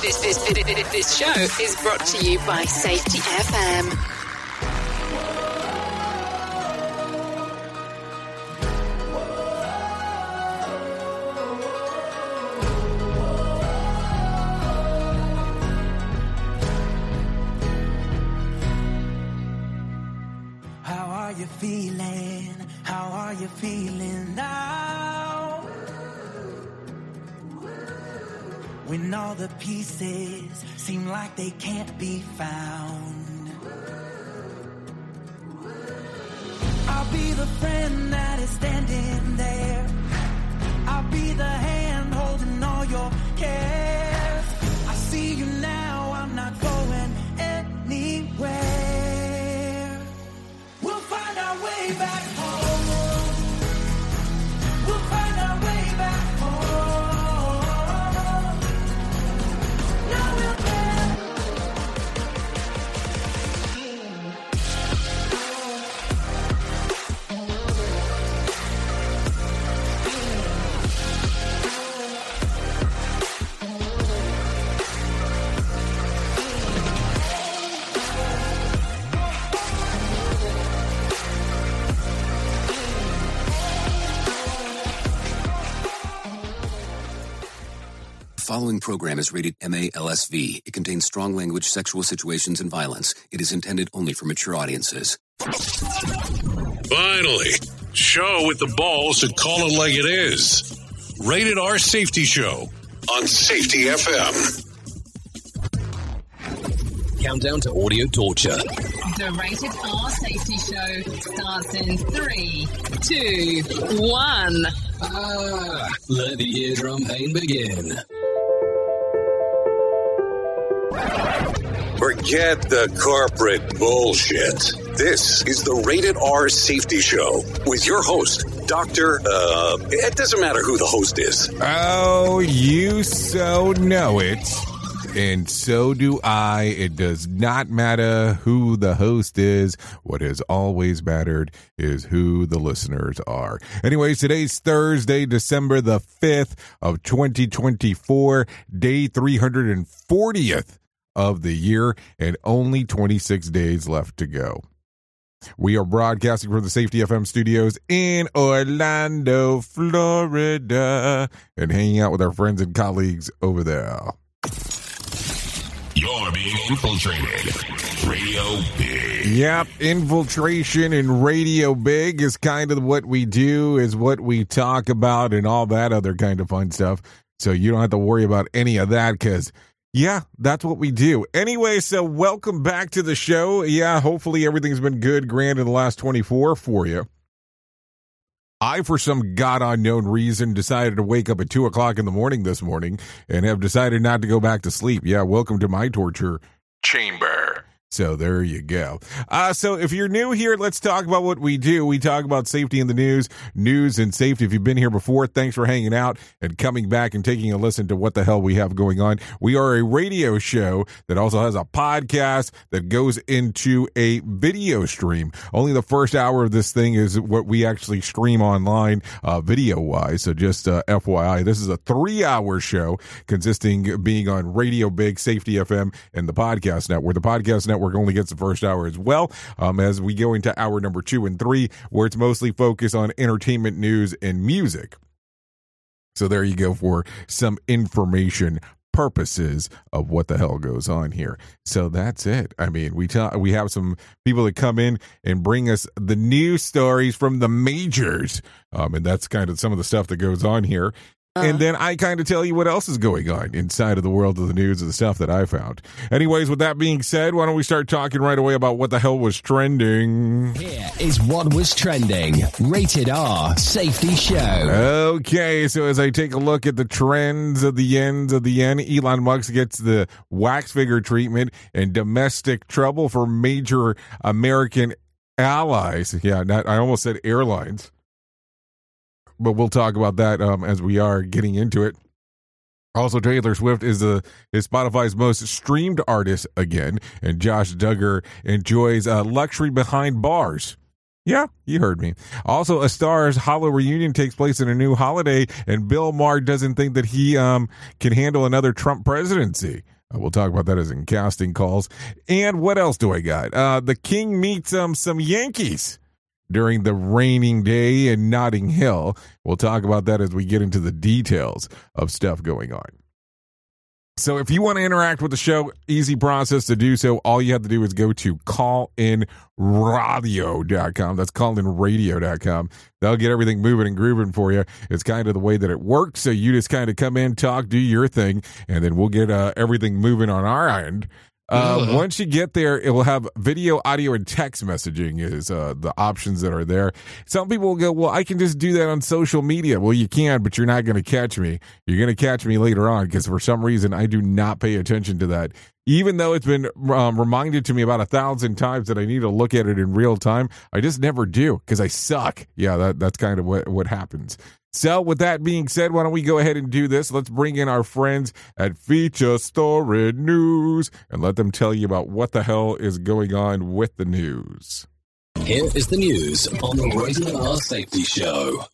This show is brought to you by Safety FM. How are you feeling? How are you feeling now? When all the pieces seem like they can't be found, I'll be the friend that is standing there. I'll be the hand holding all your cares. I see you now, I'm not going anywhere. We'll find our way back home. We'll find our way back home. Now we'll The following program is rated MALSV. It contains strong language, sexual situations, and violence. It is intended only for mature audiences. Finally, show with the balls to call it like it is. Rated R Safety Show on Safety FM. Countdown to audio torture. The Rated R Safety Show starts in 3, 2, 1. Let the eardrum pain begin. Forget the corporate bullshit. This is the Rated R Safety Show with your host, Dr. It doesn't matter who the host is. Oh, you so know it. And so do I. It does not matter who the host is. What has always mattered is who the listeners are. Anyways, today's Thursday, December the 5th of 2024, day 340th of the year, and only 26 days left to go. We are broadcasting from the Safety FM studios in Orlando, Florida, and hanging out with our friends and colleagues over there. You're being infiltrated. Radio Big. Yep, infiltration and Radio Big is kind of what we do, is what we talk about, and all that other kind of fun stuff. So you don't have to worry about any of that, because yeah, that's what we do. Anyway, so welcome back to the show. Yeah, hopefully everything's been good, grand in the last 24 for you. I, for some God unknown reason, decided to wake up at 2 o'clock in the morning this morning and have decided not to go back to sleep. Yeah, welcome to my torture chamber. So there you go. So if you're new here, let's talk about what we do. We talk about safety in the news and safety. If you've been here before, thanks for hanging out and coming back and taking a listen to what the hell we have going on. We are a radio show that also has a podcast that goes into a video stream. Only the first hour of this thing is what we actually stream online video-wise. So just FYI, this is a 3-hour show consisting being on Radio Big, Safety FM, and the Podcast Network. The Podcast Network only gets the first hour as well, as we go into hour number 2 and 3, where it's mostly focused on entertainment, news, and music. So there you go for some information purposes of what the hell goes on here. So that's it. I mean, we have some people that come in and bring us the news stories from the majors, and that's kind of some of the stuff that goes on here. And then I kind of tell you what else is going on inside of the world of the news and the stuff that I found. Anyways, with that being said, why don't we start talking right away about what the hell was trending? Here is what was trending. Rated R Safety Show. Okay, so as I take a look at the trends of the ends of the yen, Elon Musk gets the wax figure treatment and domestic trouble for major American allies. Yeah, I almost said airlines. But we'll talk about that as we are getting into it. Also, Taylor Swift is Spotify's most streamed artist again, and Josh Duggar enjoys luxury behind bars. Yeah, you heard me. Also, A Star's Hollow reunion takes place in a new holiday, and Bill Maher doesn't think that he can handle another Trump presidency. We'll talk about that as in casting calls. And what else do I got? The King meets some Yankees during the raining day in Notting Hill. We'll talk about that as we get into the details of stuff going on. So if you want to interact with the show, easy process to do so. All you have to do is go to callinradio.com. That's callinradio.com. They'll get everything moving and grooving for you. It's kind of the way that it works. So you just kind of come in, talk, do your thing, and then we'll get everything moving on our end. Once you get there, it will have video, audio, and text messaging is the options that are there. Some people will go, well, I can just do that on social media. Well, you can, but you're not going to catch me. You're going to catch me later on because for some reason I do not pay attention to that. Even though it's been reminded to me about 1,000 times that I need to look at it in real time, I just never do because I suck. Yeah, that's kind of what happens. So with that being said, why don't we go ahead and do this? Let's bring in our friends at Feature Story News and let them tell you about what the hell is going on with the news. Here is the news on the Rated R Safety Show.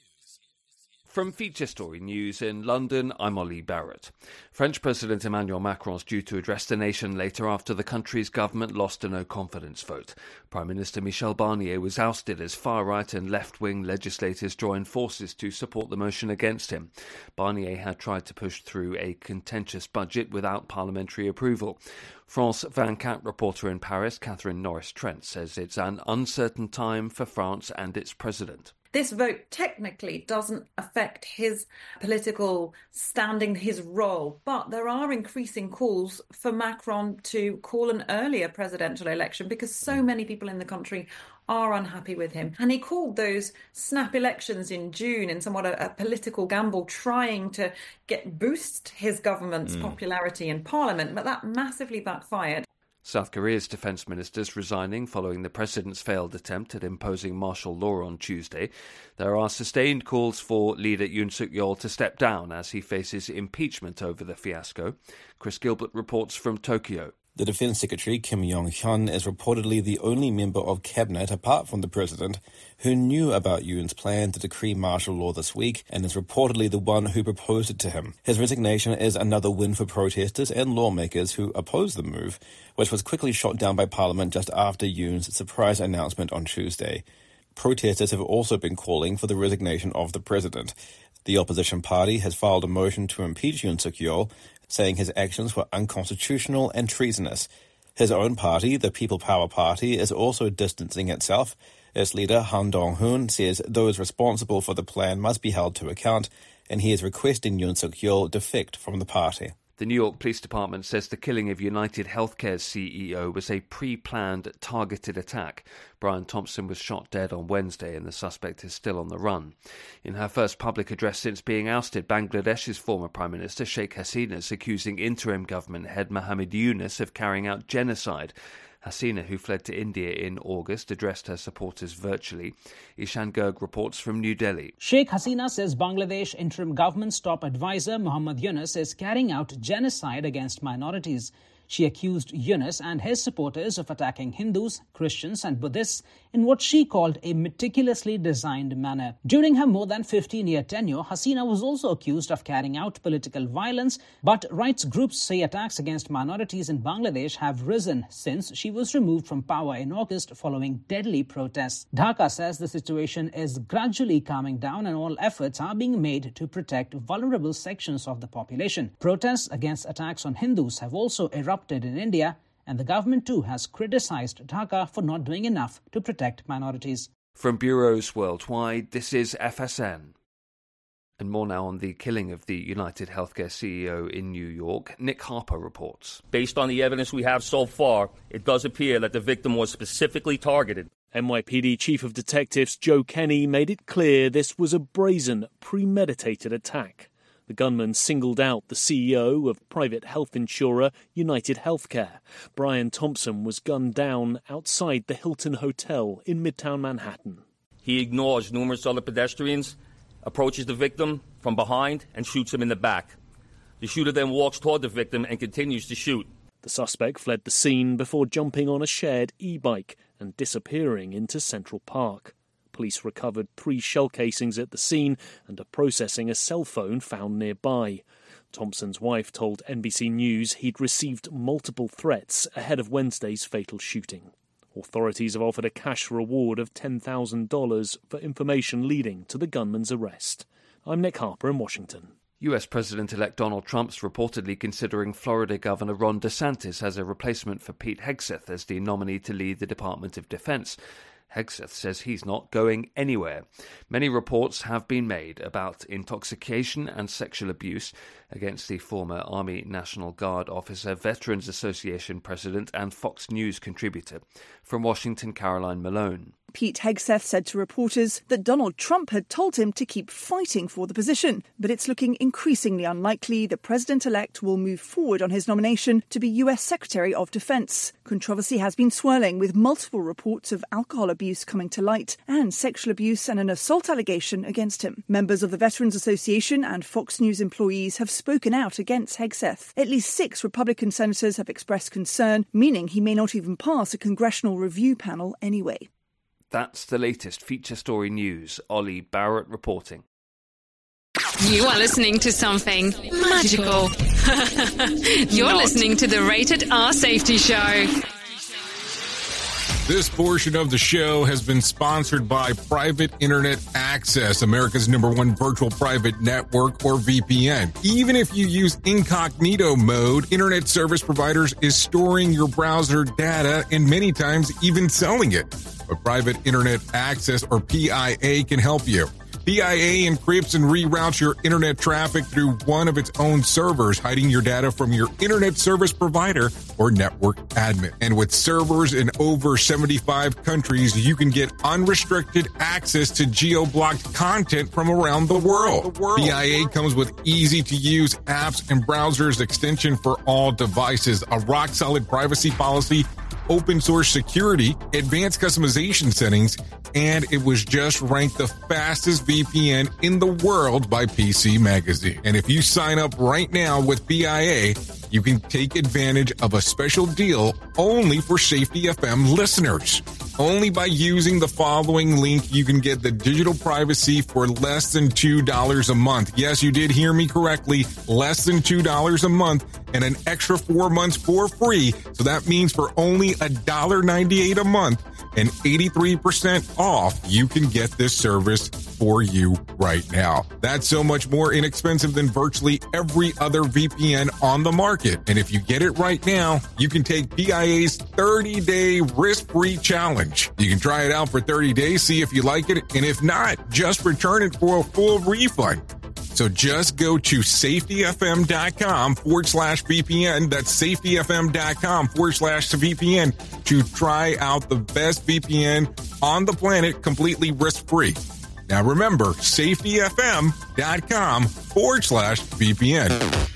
From Feature Story News in London, I'm Ollie Barrett. French President Emmanuel Macron is due to address the nation later after the country's government lost a no-confidence vote. Prime Minister Michel Barnier was ousted as far-right and left-wing legislators joined forces to support the motion against him. Barnier had tried to push through a contentious budget without parliamentary approval. France 24 reporter in Paris, Catherine Norris-Trent, says it's an uncertain time for France and its president. This vote technically doesn't affect his political standing, his role, but there are increasing calls for Macron to call an earlier presidential election because so many people in the country are unhappy with him. And he called those snap elections in June in somewhat a political gamble, trying to boost his government's popularity in Parliament, but that massively backfired. South Korea's defense ministers resigning following the president's failed attempt at imposing martial law on Tuesday. There are sustained calls for leader Yoon Suk-yeol to step down as he faces impeachment over the fiasco. Chris Gilbert reports from Tokyo. The Defense Secretary, Kim Yong-hyun, is reportedly the only member of cabinet, apart from the president, who knew about Yoon's plan to decree martial law this week and is reportedly the one who proposed it to him. His resignation is another win for protesters and lawmakers who oppose the move, which was quickly shot down by Parliament just after Yoon's surprise announcement on Tuesday. Protesters have also been calling for the resignation of the president. The opposition party has filed a motion to impeach Yoon Suk-yeol, saying his actions were unconstitutional and treasonous. His own party, the People Power Party, is also distancing itself. Its leader, Han Dong-hoon, says those responsible for the plan must be held to account, and he is requesting Yoon Suk-yeol defect from the party. The New York Police Department says the killing of United Healthcare's CEO was a pre-planned, targeted attack. Brian Thompson was shot dead on Wednesday and the suspect is still on the run. In her first public address since being ousted, Bangladesh's former Prime Minister Sheikh Hasina is accusing interim government head Muhammad Yunus of carrying out genocide. Hasina, who fled to India in August, addressed her supporters virtually. Ishan Garg reports from New Delhi. Sheikh Hasina says Bangladesh interim government's top advisor Muhammad Yunus is carrying out genocide against minorities. She accused Yunus and his supporters of attacking Hindus, Christians and Buddhists in what she called a meticulously designed manner. During her more than 15-year tenure, Hasina was also accused of carrying out political violence, but rights groups say attacks against minorities in Bangladesh have risen since she was removed from power in August following deadly protests. Dhaka says the situation is gradually calming down and all efforts are being made to protect vulnerable sections of the population. Protests against attacks on Hindus have also erupted in India, and the government too has criticized Dhaka for not doing enough to protect minorities. From bureaus worldwide, this is FSN. And more now on the killing of the United Healthcare CEO in New York. Nick Harper reports. Based on the evidence we have so far, it does appear that the victim was specifically targeted. NYPD Chief of Detectives Joe Kenny made it clear this was a brazen, premeditated attack. The gunman singled out the CEO of private health insurer United Healthcare. Brian Thompson was gunned down outside the Hilton Hotel in Midtown Manhattan. He ignores numerous other pedestrians, approaches the victim from behind and shoots him in the back. The shooter then walks toward the victim and continues to shoot. The suspect fled the scene before jumping on a shared e-bike and disappearing into Central Park. Police recovered 3 shell casings at the scene and are processing a cell phone found nearby. Thompson's wife told NBC News he'd received multiple threats ahead of Wednesday's fatal shooting. Authorities have offered a cash reward of $10,000 for information leading to the gunman's arrest. I'm Nick Harper in Washington. US President-elect Donald Trump's reportedly considering Florida Governor Ron DeSantis as a replacement for Pete Hegseth as the nominee to lead the Department of Defense. Hegseth says he's not going anywhere. Many reports have been made about intoxication and sexual abuse against the former Army National Guard officer, Veterans Association president and Fox News contributor. From Washington, Caroline Malone. Pete Hegseth said to reporters that Donald Trump had told him to keep fighting for the position, but it's looking increasingly unlikely the president-elect will move forward on his nomination to be US Secretary of Defense. Controversy has been swirling, with multiple reports of alcohol abuse coming to light and sexual abuse and an assault allegation against him. Members of the Veterans Association and Fox News employees have spoken out against Hegseth. At least 6 Republican senators have expressed concern, meaning he may not even pass a congressional review panel anyway. That's the latest feature story news. Ollie Barrett reporting. You are listening to something magical. You're listening to the Rated R Safety Show. This portion of the show has been sponsored by Private Internet Access, America's #1 virtual private network, or VPN. Even if you use incognito mode, internet service providers is storing your browser data and many times even selling it. But Private Internet Access, or PIA, can help you. PIA encrypts and reroutes your internet traffic through one of its own servers, hiding your data from your internet service provider or network admin. And with servers in over 75 countries, you can get unrestricted access to geo-blocked content from around the world. PIA comes with easy-to-use apps and browsers extension for all devices, a rock-solid privacy policy, open source security, advanced customization settings, and it was just ranked the fastest VPN in the world by PC Magazine. And if you sign up right now with PIA, you can take advantage of a special deal only for Safety FM listeners. Only by using the following link, you can get the digital privacy for less than $2 a month. Yes, you did hear me correctly. Less than $2 a month and an extra 4 months for free. So that means for only $1.98 a month and 83% off, you can get this service for you right now. That's so much more inexpensive than virtually every other VPN on the market. And if you get it right now, you can take PIA's 30-day risk-free challenge. You can try it out for 30 days, see if you like it, and if not, just return it for a full refund. So just go to safetyfm.com/VPN. That's safetyfm.com/VPN to try out the best VPN on the planet completely risk-free. Now remember, safetyfm.com/VPN.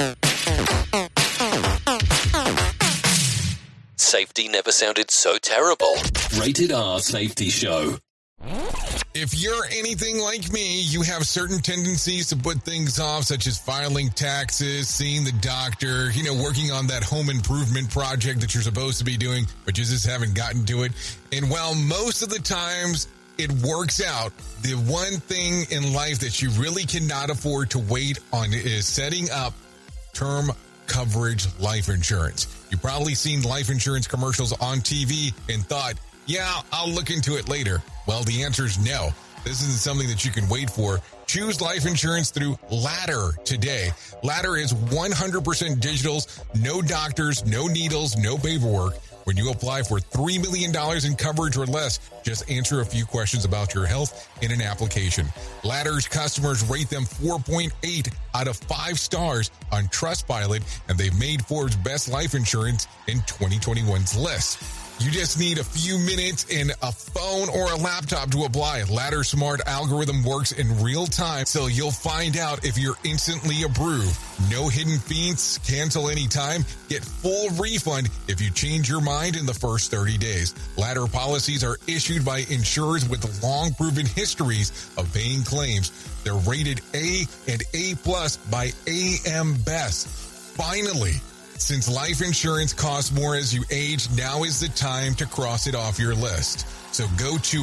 Safety never sounded so terrible. Rated R Safety Show. If you're anything like me, you have certain tendencies to put things off, such as filing taxes, seeing the doctor, working on that home improvement project that you're supposed to be doing, but you just haven't gotten to it. And while most of the times it works out, the one thing in life that you really cannot afford to wait on is setting up term coverage life insurance. You've probably seen life insurance commercials on TV and thought, yeah, I'll look into it later. Well, the answer is no. This isn't something that you can wait for. Choose life insurance through Ladder today. Ladder is 100% digitals, no doctors, no needles, no paperwork. When you apply for $3 million in coverage or less, just answer a few questions about your health in an application. Ladder's customers rate them 4.8 out of 5 stars on Trustpilot, and they've made Forbes' Best Life Insurance in 2021's list. You just need a few minutes and a phone or a laptop to apply. Ladder's smart algorithm works in real time, so you'll find out if you're instantly approved. No hidden fees, cancel anytime, get full refund if you change your mind in the first 30 days. Ladder policies are issued by insurers with long proven histories of paying claims. They're rated A and A+ by AM Best. Finally, Since life insurance costs more as you age, now is the time to cross it off your list. So go to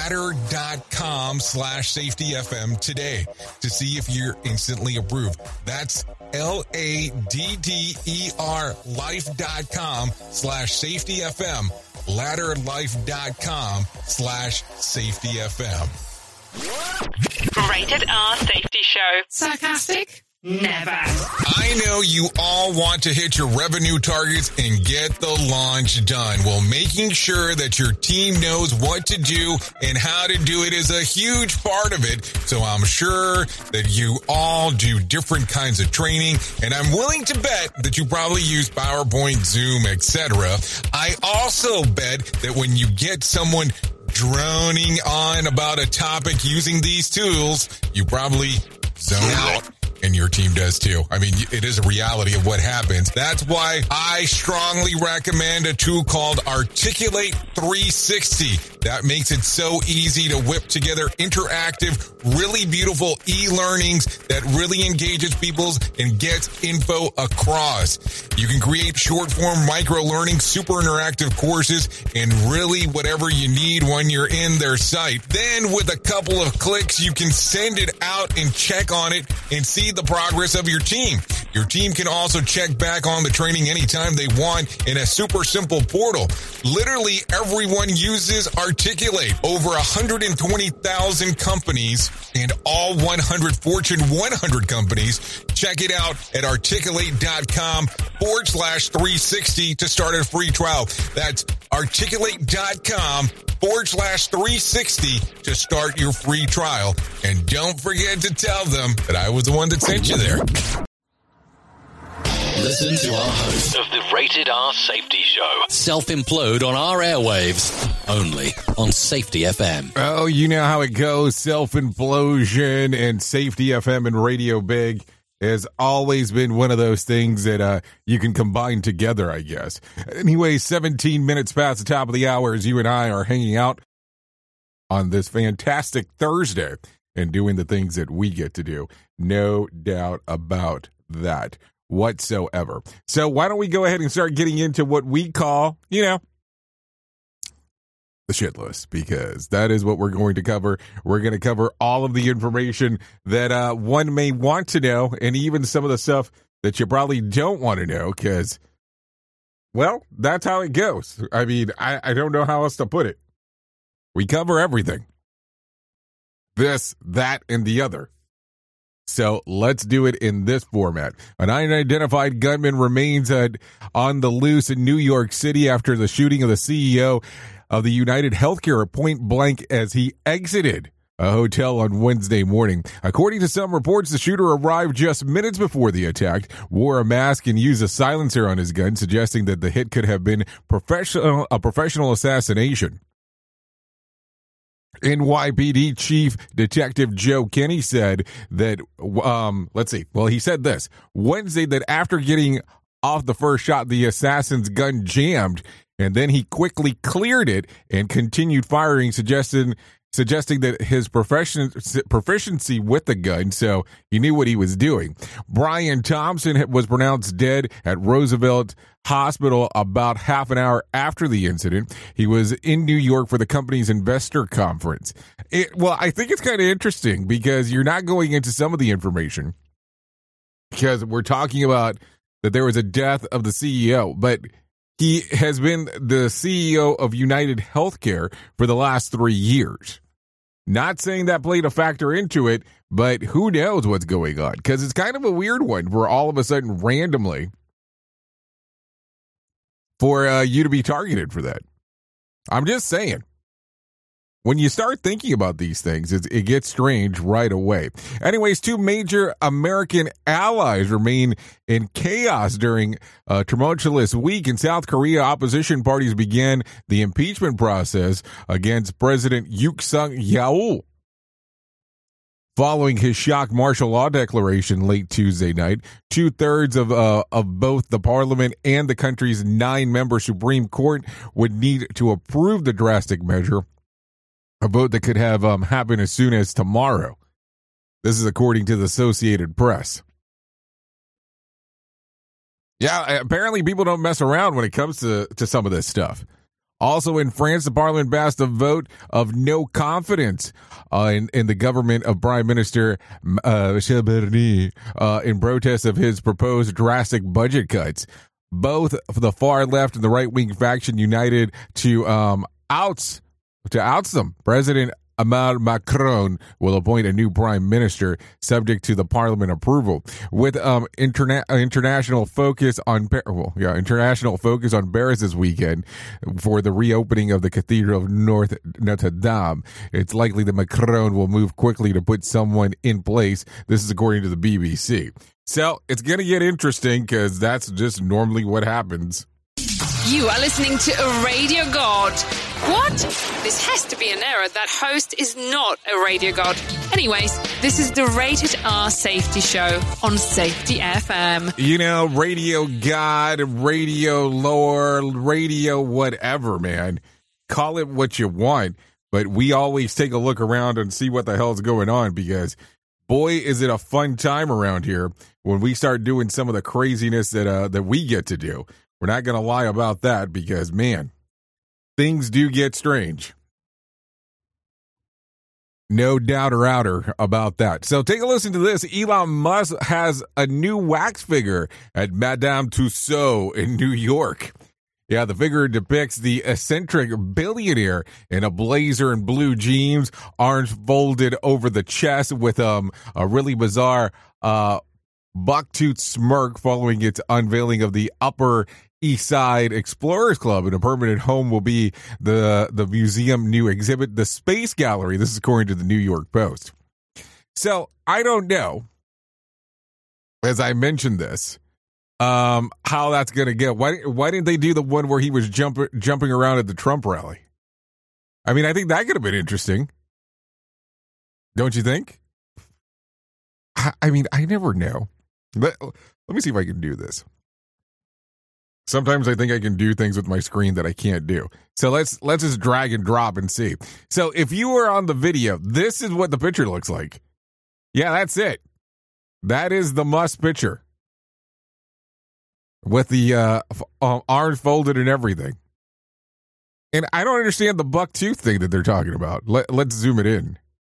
ladder.com/safetyfm today to see if you're instantly approved. That's LADDER life.com/safetyfm. ladderlife.com/safetyfm. Rated R Safety Show. Sarcastic? Never. I know you all want to hit your revenue targets and get the launch done. Well, making sure that your team knows what to do and how to do it is a huge part of it. So I'm sure that you all do different kinds of training, and I'm willing to bet that you probably use PowerPoint, Zoom, etc. I also bet that when you get someone droning on about a topic using these tools, you probably zone out. And your team does too. I mean, it is a reality of what happens. That's why I strongly recommend a tool called Articulate 360. That makes it so easy to whip together interactive, really beautiful e-learnings that really engages people and gets info across. You can create short-form micro-learning, super interactive courses, and really whatever you need when you're in their site. Then with a couple of clicks, you can send it out and check on it and see the progress of your team. Your team can also check back on the training anytime they want in a super simple portal. Literally everyone uses Articulate. Over 120,000 companies and all 100 Fortune 100 companies. Check it out at articulate.com/360 to start a free trial. That's articulate.com/360 to start your free trial. And don't forget to tell them that I was the one that sent you there. Listen to our host of the Rated R Safety Show. self-implode on our airwaves, only on Safety FM. Oh, you know how it goes. Self-implosion and Safety FM and Radio Big has always been one of those things that you can combine together, I guess. Anyway, 17 minutes past the top of the hour as you and I are hanging out on this fantastic Thursday and doing the things that we get to do. No doubt about that whatsoever. So why don't we go ahead and start getting into what we call, the shit list, because that is what we're going to cover. We're going to cover all of the information that one may want to know, and even some of the stuff that you probably don't want to know, because, well, that's how it goes. I mean, I don't know how else to put it. We cover everything. This, that, and the other. So let's do it in this format. An unidentified gunman remains on the loose in New York City after the shooting of the CEO of the United Healthcare at point blank as he exited a hotel on Wednesday morning. According to some reports, the shooter arrived just minutes before the attack, wore a mask, and used a silencer on his gun, suggesting that the hit could have been a professional assassination. NYPD Chief Detective Joe Kenny said that, he said this Wednesday, that after getting off the first shot, the assassin's gun jammed, and then he quickly cleared it and continued firing, suggesting that his proficiency with the gun, so he knew what he was doing. Brian Thompson was pronounced dead at Roosevelt Hospital about half an hour after the incident. He was in New York for the company's investor conference. I think it's kind of interesting because you're not going into some of the information because we're talking about that there was a death of the CEO, but he has been the CEO of United Healthcare for the last 3 years. Not saying that played a factor into it, but who knows what's going on? Because it's kind of a weird one for all of a sudden randomly for you to be targeted for that. I'm just saying. When you start thinking about these things, it gets strange right away. Anyways, two major American allies remain in chaos during a tumultuous week. In South Korea, opposition parties began the impeachment process against President Yoon Suk-yeol following his shock martial law declaration late Tuesday night. 2/3 of both the parliament and the country's 9-member Supreme Court would need to approve the drastic measure. A vote that could have happen as soon as tomorrow. This is according to the Associated Press. Yeah, apparently people don't mess around when it comes to some of this stuff. Also in France, the parliament passed a vote of no confidence in the government of Prime Minister Michel Barnier in protest of his proposed drastic budget cuts. Both the far left and the right-wing faction united to oust them. President Emmanuel Macron will appoint a new prime minister subject to the parliament approval. With international focus on Paris this weekend for the reopening of the Cathedral of Notre Dame. It's likely that Macron will move quickly to put someone in place. This is according to the BBC. So it's going to get interesting because that's just normally what happens. You are listening to a radio god. What? This has to be an error. That host is not a radio god. Anyways, this is the Rated R Safety Show on Safety FM. You know, radio god, radio lore, radio whatever, man. Call it what you want. But we always take a look around and see what the hell's going on because, boy, is it a fun time around here when we start doing some of the craziness that we get to do. We're not going to lie about that because, man, things do get strange. No doubt or outer about that. So take a listen to this. Elon Musk has a new wax figure at Madame Tussauds in New York. Yeah, the figure depicts the eccentric billionaire in a blazer and blue jeans, arms folded over the chest with a really bizarre bucktooth smirk following its unveiling of the Upper East Side Explorers Club, and a permanent home will be the museum new exhibit, the Space Gallery. This is according to the New York Post. So I don't know, as I mentioned this, how that's going to go. Why didn't they do the one where he was jumping around at the Trump rally? I mean, I think that could have been interesting. Don't you think? I mean, I never know. Let me see if I can do this. Sometimes I think I can do things with my screen that I can't do. So let's just drag and drop and see. So if you were on the video, this is what the picture looks like. Yeah, that's it. That is the Musk picture. With the arms folded and everything. And I don't understand the buck tooth thing that they're talking about. Let's zoom it in.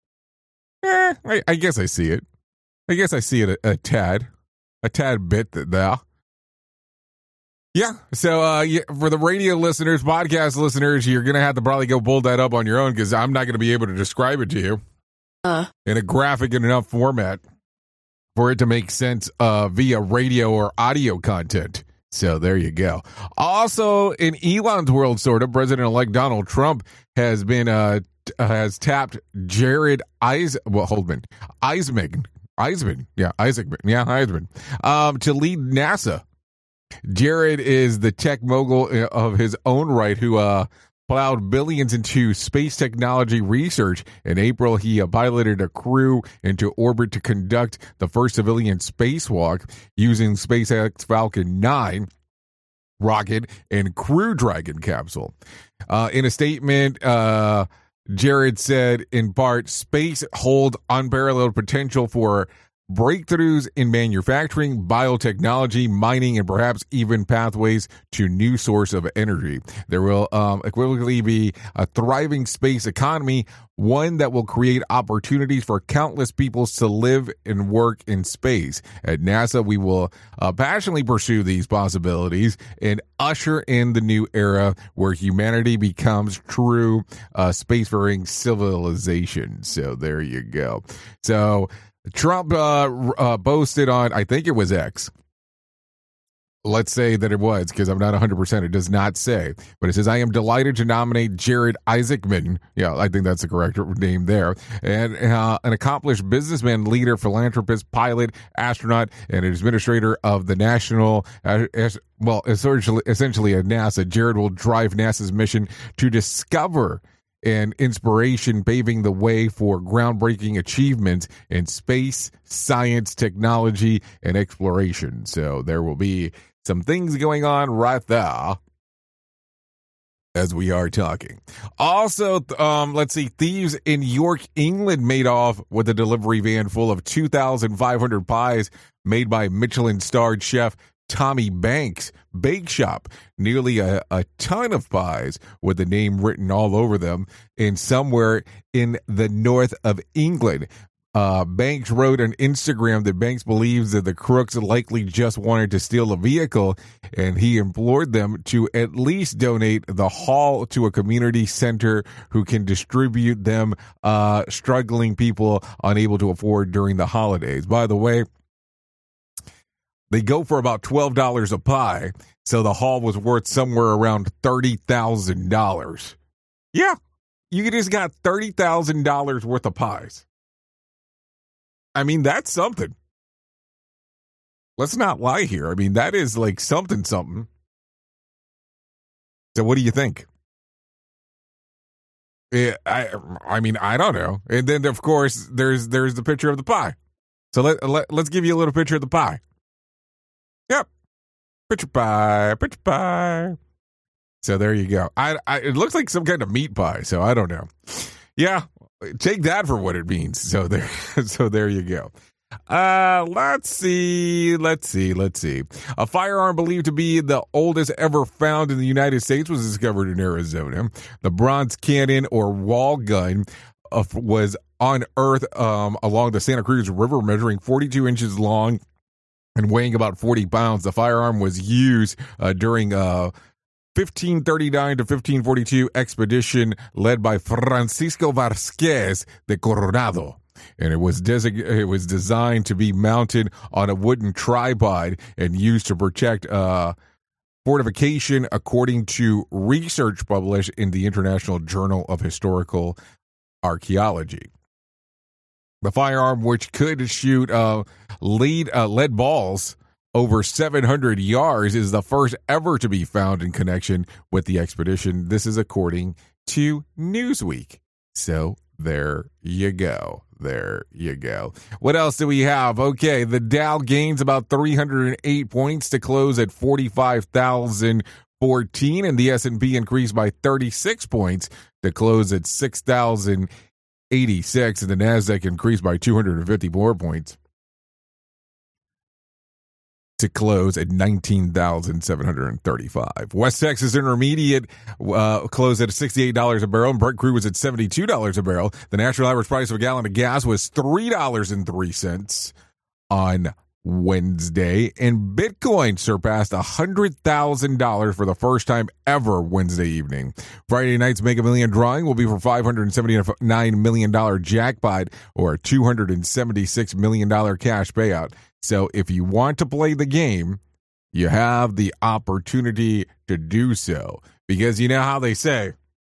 I guess I see it. I guess I see it a tad bit there. Yeah, so for the radio listeners, podcast listeners, you're going to have to probably go pull that up on your own because I'm not going to be able to describe it to you in a graphic enough format for it to make sense via radio or audio content. So there you go. Also, in Elon's world, sort of, President-elect Donald Trump has been tapped Jared Isaacman to lead NASA. Jared is the tech mogul of his own right who plowed billions into space technology research. In April, he piloted a crew into orbit to conduct the first civilian spacewalk using SpaceX Falcon 9 rocket and Crew Dragon capsule. In a statement, Jared said, in part, space holds unparalleled potential for breakthroughs in manufacturing, biotechnology, mining, and perhaps even pathways to new source of energy. There will equivalently be a thriving space economy, one that will create opportunities for countless people to live and work in space. At NASA, we will passionately pursue these possibilities and usher in the new era where humanity becomes true spacefaring civilization. So there you go. So Trump boasted on, I think it was X. Let's say that it was, because I'm not 100%. It does not say. But it says, I am delighted to nominate Jared Isaacman. Yeah, I think that's the correct name there. And an accomplished businessman, leader, philanthropist, pilot, astronaut, and administrator of the national, essentially at NASA. Jared will drive NASA's mission to discover and inspiration, paving the way for groundbreaking achievements in space, science, technology, and exploration. So there will be some things going on right there as we are talking. Also, let's see, thieves in York, England made off with a delivery van full of 2,500 pies made by Michelin-starred chef Tommy Banks Bake Shop. Nearly a ton of pies with the name written all over them in somewhere in the north of England. Banks wrote on Instagram that Banks believes that the crooks likely just wanted to steal a vehicle, and he implored them to at least donate the haul to a community center who can distribute them struggling people unable to afford during the holidays. By the way, they go for about $12 a pie, so the haul was worth somewhere around $30,000. Yeah, you just got $30,000 worth of pies. I mean, that's something. Let's not lie here. I mean, that is like something. So what do you think? I mean, I don't know. And then, of course, there's the picture of the pie. So let's give you a little picture of the pie. Yep. Picture pie. So there you go. It looks like some kind of meat pie, so I don't know. Yeah. Take that for what it means. So there you go. Let's see. A firearm believed to be the oldest ever found in the United States was discovered in Arizona. The Bronze Cannon or wall gun was unearthed along the Santa Cruz River, measuring 42 inches long and weighing about 40 pounds. The firearm was used during 1539 to 1542 expedition led by Francisco Vázquez de Coronado. And it was designed to be mounted on a wooden tripod and used to protect fortification, according to research published in the International Journal of Historical Archaeology. The firearm, which could shoot lead balls over 700 yards, is the first ever to be found in connection with the expedition. This is according to Newsweek. So there you go. What else do we have? Okay, the Dow gains about 308 points to close at 45,014, and the S&P increased by 36 points to close at 6,086, and the Nasdaq increased by 250 more points to close at 19,735. West Texas Intermediate closed at $68 a barrel, and Brent crude was at $72 a barrel. The national average price of a gallon of gas was $3.03 on Wednesday, and Bitcoin surpassed $100,000 for the first time ever Wednesday evening. Friday night's Mega Million drawing will be for $579 million jackpot or a $276 million cash payout. So if you want to play the game, you have the opportunity to do so. Because you know how they say,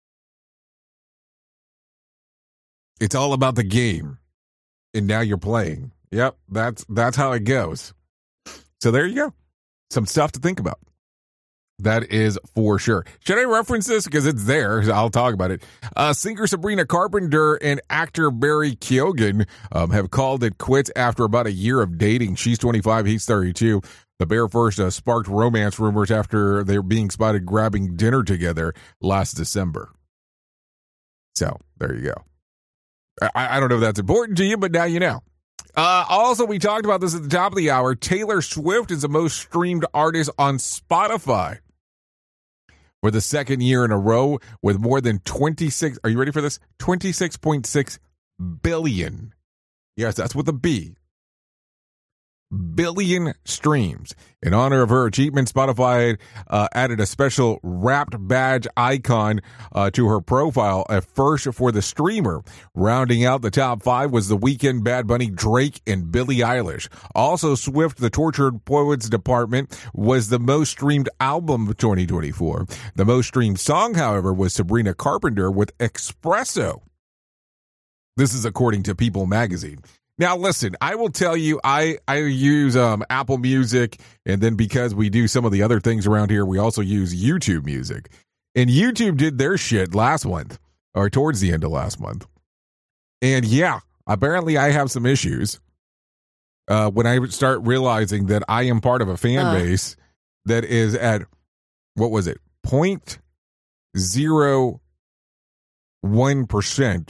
it's all about the game. And now you're playing. Yep, that's how it goes. So there you go. Some stuff to think about. That is for sure. Should I reference this? Because it's there. I'll talk about it. Singer Sabrina Carpenter and actor Barry Keoghan have called it quits after about a year of dating. She's 25, he's 32. The pair first sparked romance rumors after they were being spotted grabbing dinner together last December. So, there you go. I don't know if that's important to you, but now you know. Also, we talked about this at the top of the hour. Taylor Swift is the most streamed artist on Spotify for the second year in a row with more than 26, are you ready for this? 26.6 billion. Yes, that's with a B. Billion streams. In honor of her achievement, Spotify added a special wrapped badge icon to her profile, at first for the streamer. Rounding out the top five was The Weeknd, Bad Bunny, Drake, and Billie Eilish. Also, Swift, The Tortured Poets Department, was the most streamed album of 2024. The most streamed song, however, was Sabrina Carpenter with Espresso. This is according to People magazine. Now, listen, I will tell you, I use Apple Music, and then because we do some of the other things around here, we also use YouTube Music. And YouTube did their shit last month, or towards the end of last month. And yeah, apparently I have some issues when I start realizing that I am part of a fan base that is at, what was it, 0.01%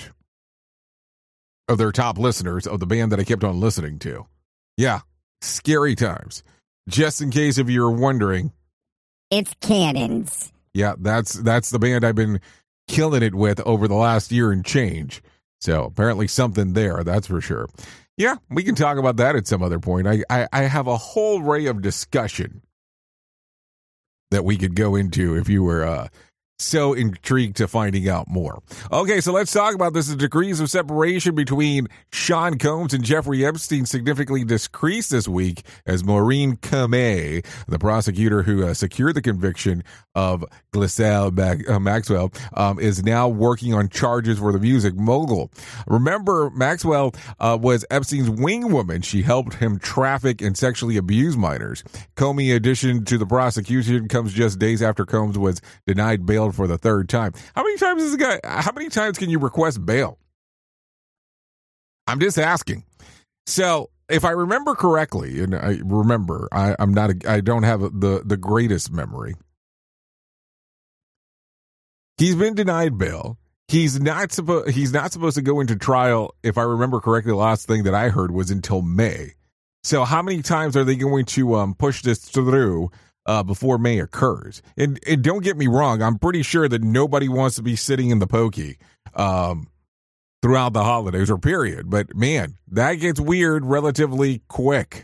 of their top listeners of the band that I kept on listening to. Yeah, scary times. Just in case if you're wondering. It's Cannons. Yeah, that's the band I've been killing it with over the last year and change. So apparently something there, that's for sure. Yeah, we can talk about that at some other point. I have a whole array of discussion that we could go into if you were so intrigued to finding out more. Okay, so let's talk about this. The degrees of separation between Sean Combs and Jeffrey Epstein significantly decreased this week as Maureen Kamei, the prosecutor who secured the conviction of Ghislaine Maxwell, is now working on charges for the music mogul. Remember, Maxwell was Epstein's wing woman. She helped him traffic and sexually abuse minors. Comey, in addition to the prosecution, comes just days after Combs was denied bail for the third time. How many times can you request bail? I'm just asking. So if I remember correctly, and I remember, I don't have the greatest memory. He's been denied bail. He's not supposed to go into trial, if I remember correctly. The last thing that I heard was until May. So how many times are they going to push this through before May occurs? And don't get me wrong, I'm pretty sure that nobody wants to be sitting in the pokey throughout the holidays or period. But man, that gets weird relatively quick.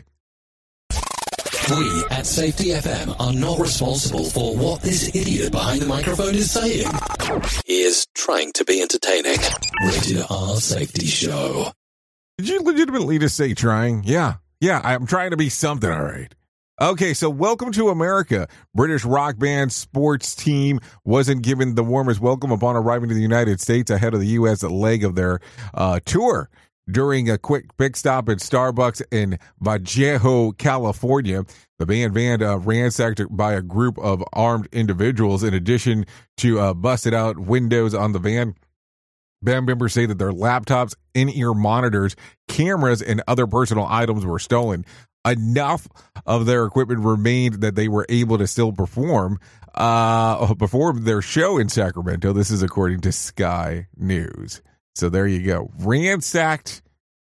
We at Safety FM are not responsible for what this idiot behind the microphone is saying. He is trying to be entertaining. Rated R Safety Show. Did you legitimately just say trying? Yeah, I'm trying to be something, all right. Okay, so Welcome to America. British rock band sports team wasn't given the warmest welcome upon arriving to the United States ahead of the U.S. leg of their tour. During a quick pit stop at Starbucks in Vallejo, California, the band van ransacked by a group of armed individuals. In addition to busted out windows on the van, band members say that their laptops, in-ear monitors, cameras, and other personal items were stolen. Enough of their equipment remained that they were able to still perform their show in Sacramento. This is according to Sky News. So there you go. Ransacked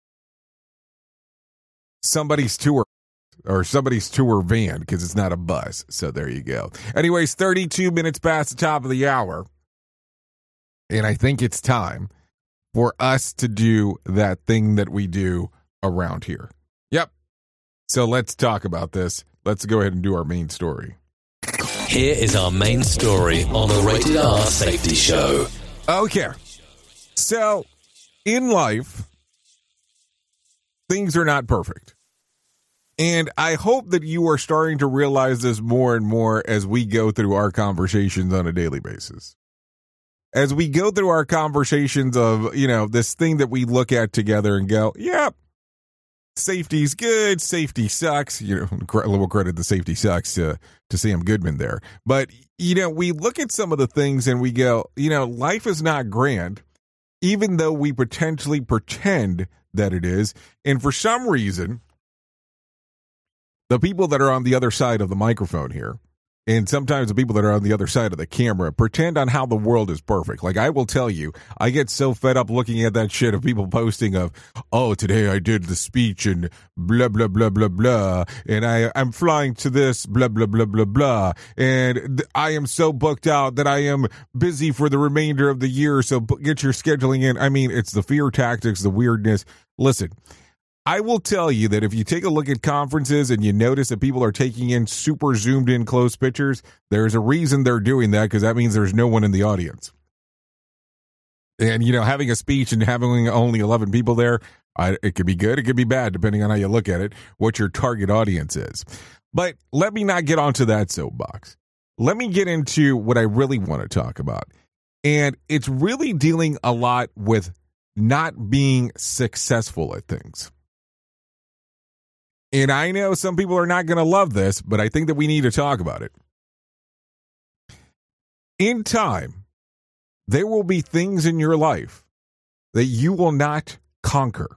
somebody's tour van because it's not a bus. So there you go. Anyways, 32 minutes past the top of the hour. And I think it's time for us to do that thing that we do around here. Yep. So let's talk about this. Let's go ahead and do our main story. Here is our main story on the Rated R Safety Show. Okay. So, in life, things are not perfect. And I hope that you are starting to realize this more and more as we go through our conversations on a daily basis. As we go through our conversations of, this thing that we look at together and go, yeah, safety's good, safety sucks. A little credit to Safety Sucks to Sam Goodman there. But, we look at some of the things and we go, life is not grand, even though we potentially pretend that it is. And for some reason, the people that are on the other side of the microphone here, and sometimes the people that are on the other side of the camera, pretend on how the world is perfect. Like, I will tell you, I get so fed up looking at that shit of people posting of, oh, today I did the speech and blah, blah, blah, blah, blah, and I'm flying to this, blah, blah, blah, blah, blah, and I am so booked out that I am busy for the remainder of the year, so get your scheduling in. I mean, it's the fear tactics, the weirdness. Listen, I will tell you that if you take a look at conferences and you notice that people are taking in super zoomed in close pictures, there's a reason they're doing that, because that means there's no one in the audience. And, having a speech and having only 11 people there, it could be good, it could be bad, depending on how you look at it, what your target audience is. But let me not get onto that soapbox. Let me get into what I really want to talk about. And it's really dealing a lot with not being successful at things. And I know some people are not going to love this, but I think that we need to talk about it. In time, there will be things in your life that you will not conquer,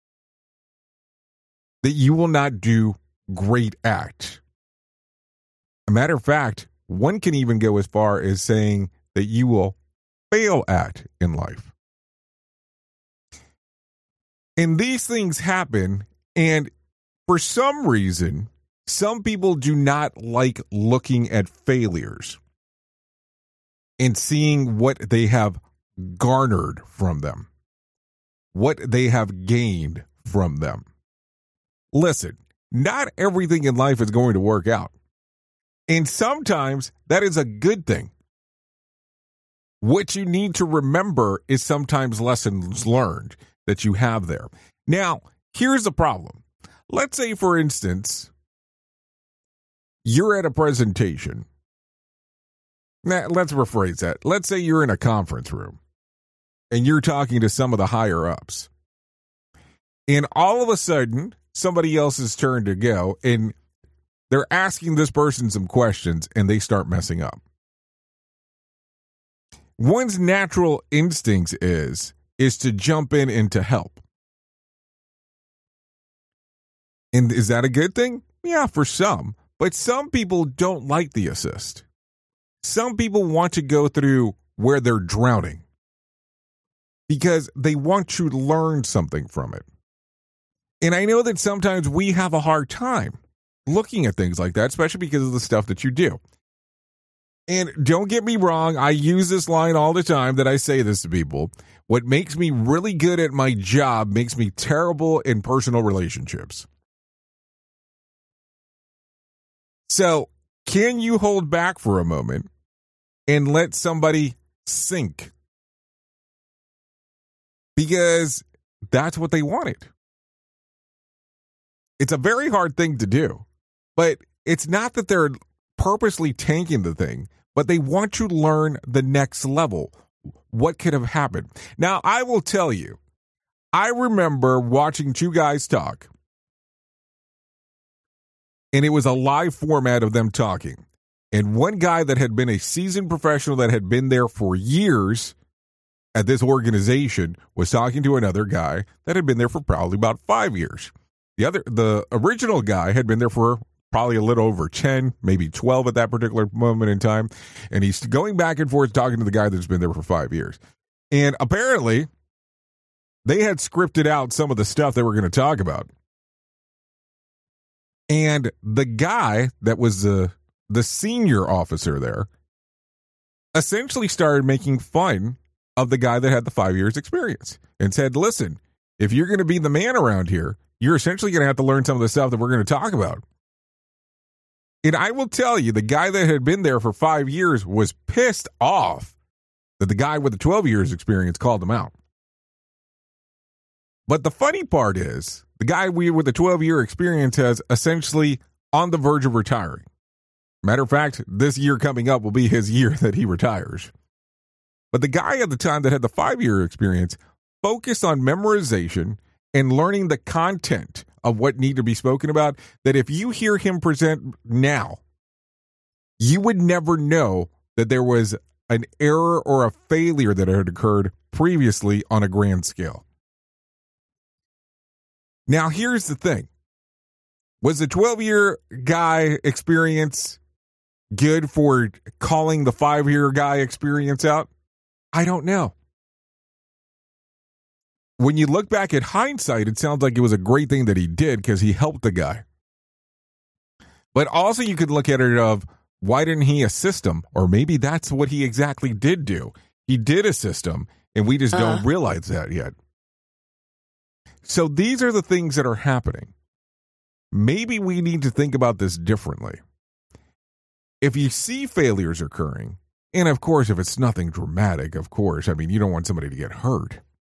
that you will not do great at. A matter of fact, one can even go as far as saying that you will fail at in life. And these things happen, and for some reason, Some people do not like looking at failures and seeing what they have garnered from them, what they have gained from them. Listen, not everything in life is going to work out. And sometimes that is a good thing. What you need to remember is sometimes lessons learned that you have there. Now, here's the problem. Let's say, for instance, you're at a presentation. Now, let's rephrase that. Let's say you're in a conference room and you're talking to some of the higher ups. And all of a sudden, somebody else's turn to go, and they're asking this person some questions and they start messing up. One's natural instincts is to jump in and to help. And is that a good thing? Yeah, for some. But some people don't like the assist. Some people want to go through where they're drowning because they want to learn something from it. And I know that sometimes we have a hard time looking at things like that, especially because of the stuff that you do. And don't get me wrong, I use this line all the time that I say this to people. What makes me really good at my job makes me terrible in personal relationships. So, can you hold back for a moment and let somebody sink? Because that's what they wanted. It's a very hard thing to do, but it's not that they're purposely tanking the thing, but they want to learn the next level. What could have happened? Now, I will tell you, I remember watching two guys talk, and it was a live format of them talking. And one guy that had been a seasoned professional that had been there for years at this organization was talking to another guy that had been there for probably about 5 years. The original guy had been there for probably a little over 10, maybe 12 at that particular moment in time. And he's going back and forth talking to the guy that's been there for 5 years. And apparently, they had scripted out some of the stuff they were going to talk about. And the guy that was the senior officer there essentially started making fun of the guy that had the 5 years experience and said, listen, if you're going to be the man around here, you're essentially going to have to learn some of the stuff that we're going to talk about. And I will tell you, the guy that had been there for 5 years was pissed off that the guy with the 12 years experience called him out. But the funny part is, the guy with the 12-year experience has essentially on the verge of retiring. Matter of fact, this year coming up will be his year that he retires. But the guy at the time that had the 5-year experience focused on memorization and learning the content of what needed to be spoken about, that if you hear him present now, you would never know that there was an error or a failure that had occurred previously on a grand scale. Now, here's the thing. Was the 12-year guy experience good for calling the 5-year guy experience out? I don't know. When you look back at hindsight, it sounds like it was a great thing that he did because he helped the guy. But also you could look at it of, why didn't he assist him? Or maybe that's what he exactly did do. He did assist him, and we just don't realize that yet. So these are the things that are happening. Maybe we need to think about this differently. If you see failures occurring, and of course, if it's nothing dramatic, of course, I mean, you don't want somebody to get hurt.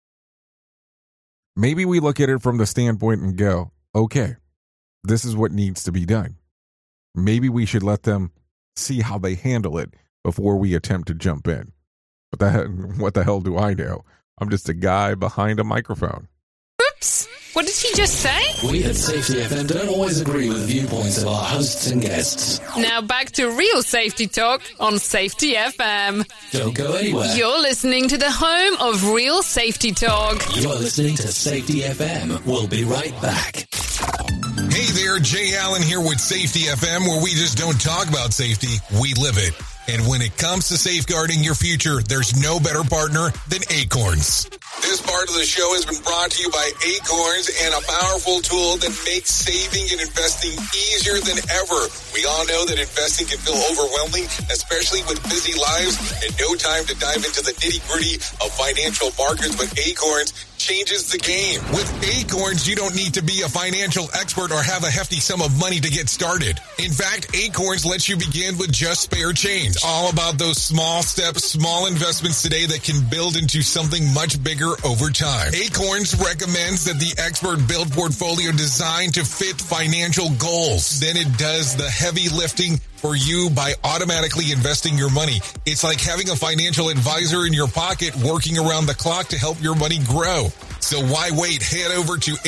Maybe we look at it from the standpoint and go, okay, this is what needs to be done. Maybe we should let them see how they handle it before we attempt to jump in. But what the hell do I know? I'm just a guy behind a microphone. Oops! What did he just say? We at Safety FM don't always agree with the viewpoints of our hosts and guests. Now back to real safety talk on Safety FM. Don't go anywhere. You're listening to the home of real safety talk. You're listening to Safety FM. We'll be right back. Hey there, Jay Allen here with Safety FM, where we just don't talk about safety, we live it. And when it comes to safeguarding your future, there's no better partner than Acorns. This part part of the show has been brought to you by Acorns and a powerful tool that makes saving and investing easier than ever. We all know that investing can feel overwhelming, especially with busy lives and no time to dive into the nitty-gritty of financial markets, but Acorns changes the game. With Acorns, you don't need to be a financial expert or have a hefty sum of money to get started. In fact, Acorns lets you begin with just spare change. All about those small steps, small investments today that can build into something much bigger over time. Acorns recommends that the expert build portfolio designed to fit financial goals. Then it does the heavy lifting for you by automatically investing your money. It's like having a financial advisor in your pocket working around the clock to help your money grow. So why wait? Head over to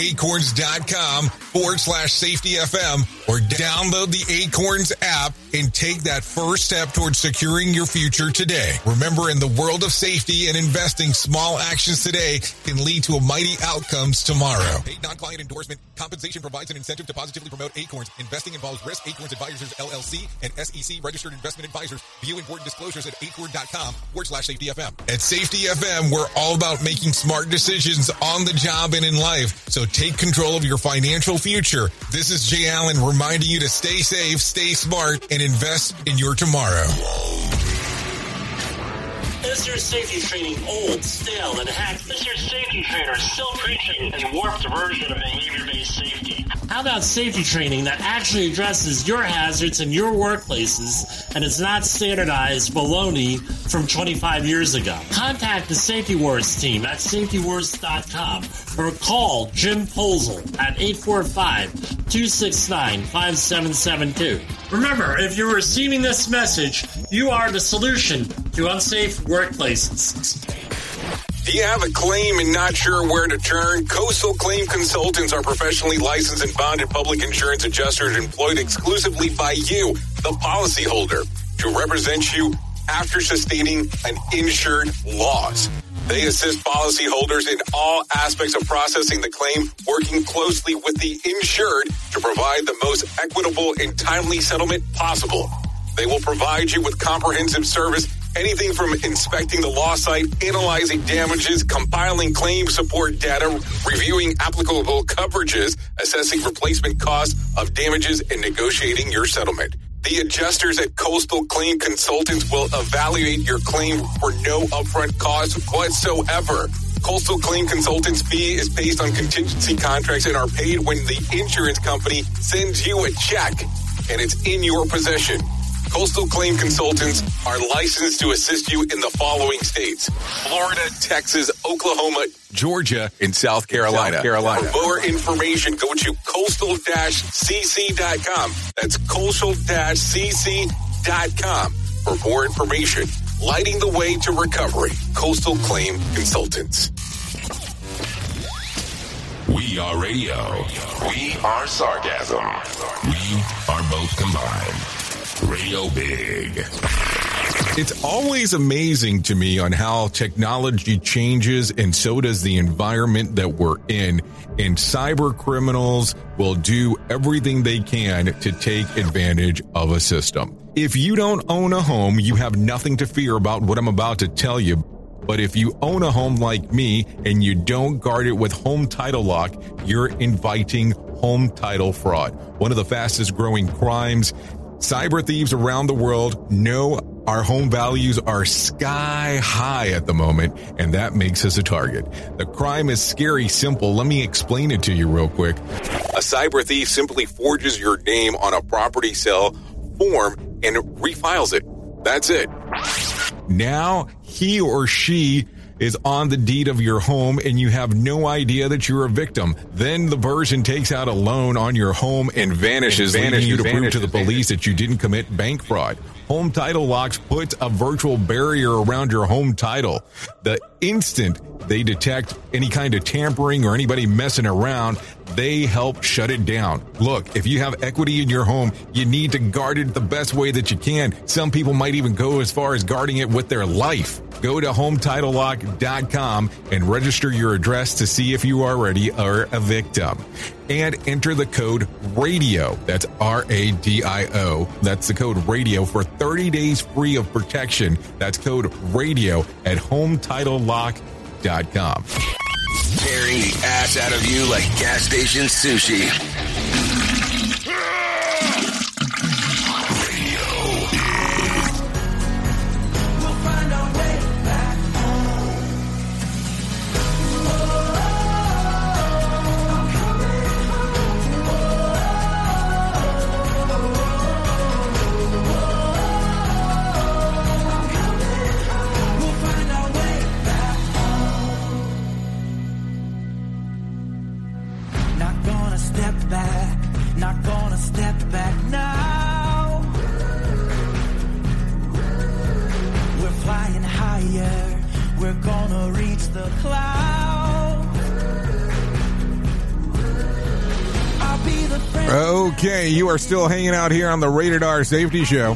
acorns.com/safetyfm or download the Acorns app and take that first step towards securing your future today. Remember, in the world of safety and investing, small actions today can lead to mighty outcomes tomorrow. Paid non-client endorsement. Compensation provides an incentive to positively promote Acorns. Investing involves risk. Acorns Advisors, LLC, and SEC registered investment advisors. View important disclosures at acorn.com/safetyfm. At Safety FM, we're all about making smart decisions on the job and in life. So take control of your financial future. This is Jay Allen reminding you to stay safe, stay smart, and invest in your tomorrow. Is your safety training old, stale, and hacked? Is your safety trainer still preaching a warped version of behavior-based safety? How about safety training that actually addresses your hazards in your workplaces and is not standardized baloney from 25 years ago? Contact the Safety Wars team at safetywars.com or call Jim Posel at 845-269-5772. Remember, if you're receiving this message, you are the solution to unsafe workplaces. Do you have a claim and not sure where to turn? Coastal Claim Consultants are professionally licensed and bonded public insurance adjusters employed exclusively by you, the policyholder, to represent you after sustaining an insured loss. They assist policyholders in all aspects of processing the claim, working closely with the insured to provide the most equitable and timely settlement possible. They will provide you with comprehensive service, anything from inspecting the loss site, analyzing damages, compiling claim support data, reviewing applicable coverages, assessing replacement costs of damages, and negotiating your settlement. The adjusters at Coastal Claim Consultants will evaluate your claim for no upfront cost whatsoever. Coastal Claim Consultants' fee is based on contingency contracts and are paid when the insurance company sends you a check and it's in your possession. Coastal Claim Consultants are licensed to assist you in the following states: Florida, Texas, Oklahoma, Georgia, and South Carolina. For more information, go to coastal-cc.com. That's coastal-cc.com. For more information, lighting the way to recovery. Coastal Claim Consultants. We are radio. We are sarcasm. We are both combined. Radio Big. It's always amazing to me on how technology changes, and so does the environment that we're in. And cyber criminals will do everything they can to take advantage of a system. If you don't own a home, you have nothing to fear about what I'm about to tell you. But if you own a home like me and you don't guard it with Home Title Lock, you're inviting home title fraud, one of the fastest growing crimes. Cyber thieves around the world know our home values are sky high at the moment, and that makes us a target. The crime is scary simple. Let me explain it to you real quick. A cyber thief simply forges your name on a property sale form and refiles it. That's it. Now he or she is on the deed of your home and you have no idea that you're a victim. Then the person takes out a loan on your home and vanishes, leaving you to prove to the police that you didn't commit bank fraud. Home Title Locks puts a virtual barrier around your home title. The instant they detect any kind of tampering or anybody messing around, they help shut it down. Look, if you have equity in your home, you need to guard it the best way that you can. Some people might even go as far as guarding it with their life. Go to HometitleLock.com and register your address to see if you already are a victim. And enter the code RADIO. That's RADIO. That's the code RADIO for 30 days free of protection. That's code RADIO at HometitleLock.com. Tearing the ass out of you like gas station sushi. Not gonna step back now. We're flying higher. We're gonna reach the clouds. I'll be the friend. Okay, you are still hanging out here on the Rated R Safety Show.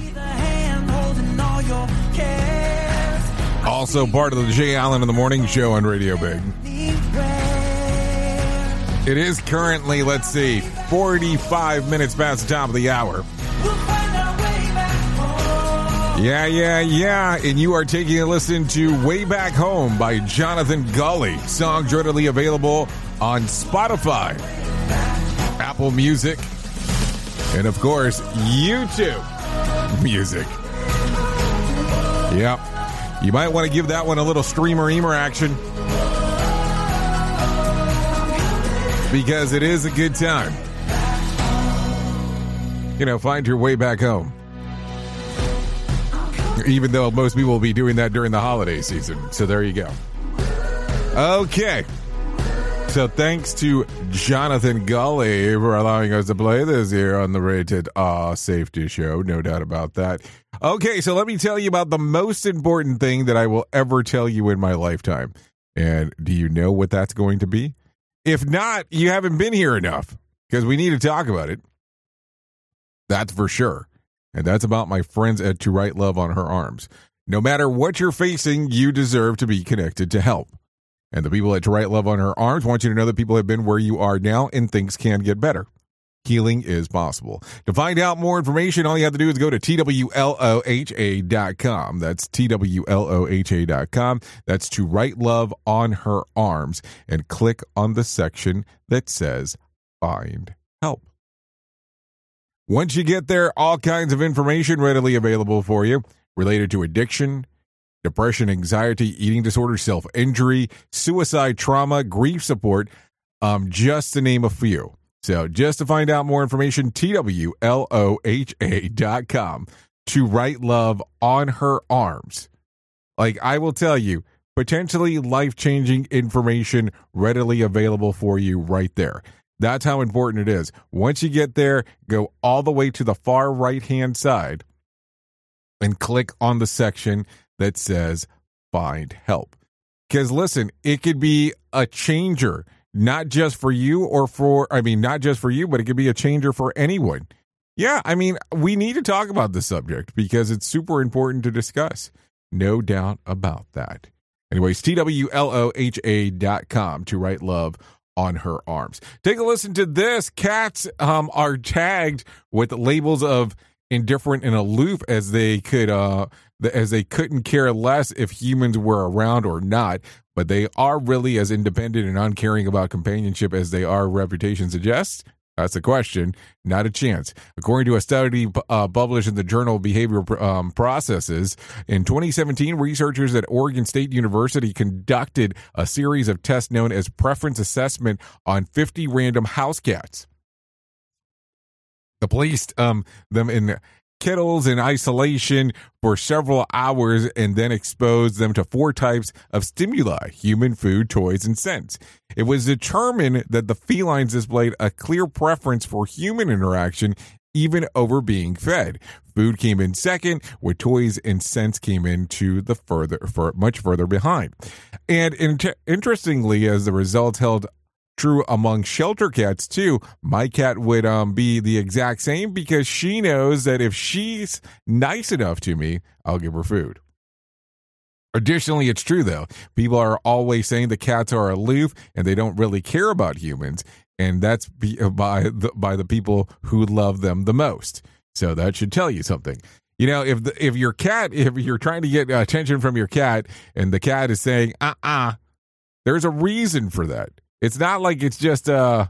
Also part of the Jay Allen in the Morning Show on Radio Big. It is currently, 45 minutes past the top of the hour. Yeah. And you are taking a listen to Way Back Home by Jonathan Gully. Songs readily available on Spotify, Apple Music, and of course, YouTube Music. Yep. You might want to give that one a little streamer-eamer action, because it is a good time. Find your way back home. Even though most people will be doing that during the holiday season. So there you go. Okay. So thanks to Jonathan Gully for allowing us to play this here on the Rated R Safety Show. No doubt about that. Okay, so let me tell you about the most important thing that I will ever tell you in my lifetime. And do you know what that's going to be? If not, you haven't been here enough, because we need to talk about it. That's for sure. And that's about my friends at To Write Love on Her Arms. No matter what you're facing, you deserve to be connected to help. And the people at To Write Love on Her Arms want you to know that people have been where you are now and things can get better. Healing is possible. To find out more information, all you have to do is go to TWLOHA.com. That's TWLOHA.com. That's To Write Love on Her Arms. And click on the section that says Find Help. Once you get there, all kinds of information readily available for you related to addiction, depression, anxiety, eating disorder, self-injury, suicide, trauma, grief support, just to name a few. So just to find out more information, TWLOHA.com. To Write Love on Her Arms. I will tell you, potentially life-changing information readily available for you right there. That's how important it is. Once you get there, go all the way to the far right-hand side and click on the section that says Find Help. Because listen, it could be a changer. Not just for you not just for you, but it could be a changer for anyone. Yeah, we need to talk about this subject because it's super important to discuss. No doubt about that. Anyways, TWLOHA.com. To Write Love on Her Arms. Take a listen to this. Cats are tagged with labels of indifferent and aloof as they couldn't care less if humans were around or not, but they are really as independent and uncaring about companionship as they are reputation suggests? That's a question, not a chance. According to a study published in the Journal of Behavioral Processes, in 2017, researchers at Oregon State University conducted a series of tests known as preference assessment on 50 random house cats. They placed them in kennels in isolation for several hours and then exposed them to 4 types of stimuli: human, food, toys, and scents. It was determined that the felines displayed a clear preference for human interaction even over being fed. Food came in second, with toys and scents came into much further behind. And interestingly, as the results held true among shelter cats too, my cat would be the exact same, because she knows that if she's nice enough to me, I'll give her food. Additionally, it's true though, people are always saying the cats are aloof and they don't really care about humans, and that's by the people who love them the most. So that should tell you something. If you're trying to get attention from your cat and the cat is saying There's a reason for that. It's not like it's just,